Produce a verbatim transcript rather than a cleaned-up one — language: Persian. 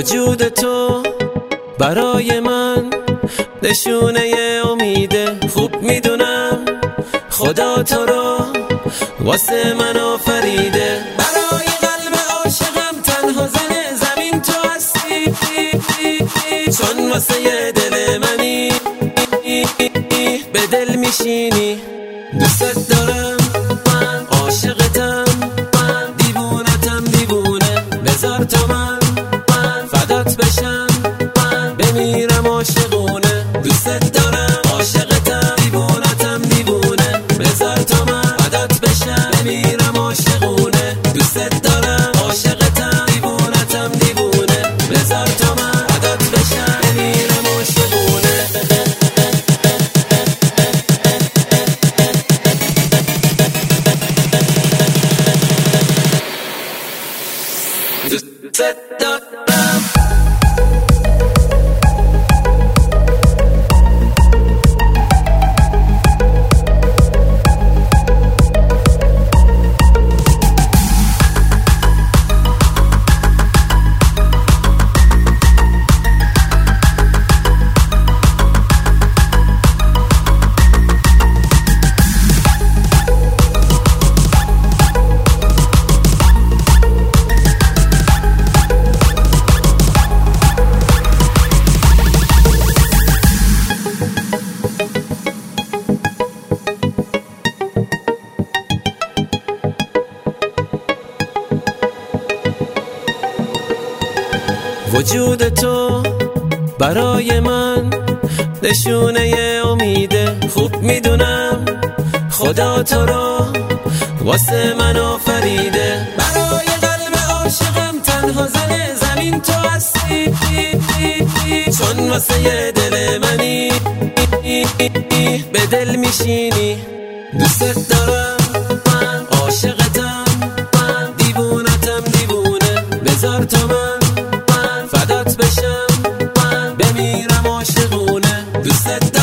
وجود تو برای من نشونه امیده. خوب میدونم خدا تو رو واسه من آفریده. برای قلب عاشقم تنها زن زمین تو هستی، چون واسه دل منی به دل میشینی. دوست دارم من، عاشقتم من، دیوونتم دیوونه. بذار تا من من فدات بشم، من بمیرم عاشقونه. دوست دارم عاشقتم دیوونتم دیوونه. بذار تا من فدات بشم، بمیرم عاشقونه. دوست دارم عاشقتم دیوونتم دیوونه. بذار تا من فدات بشم، بمیرم عاشقونه. دوست دارم وجود تو برای من نشونه امیده. خوب میدونم خدا تو رو واسه من آفریده. برای قلب عاشقم تنها زن زمین تو هستی، چون واسه دل منی به دل میشینی. دوست دارم من، عاشقتم من، دیوونتم دیوونه. بذار تا من فدات بشم، من بمیرم عاشقونه. دوست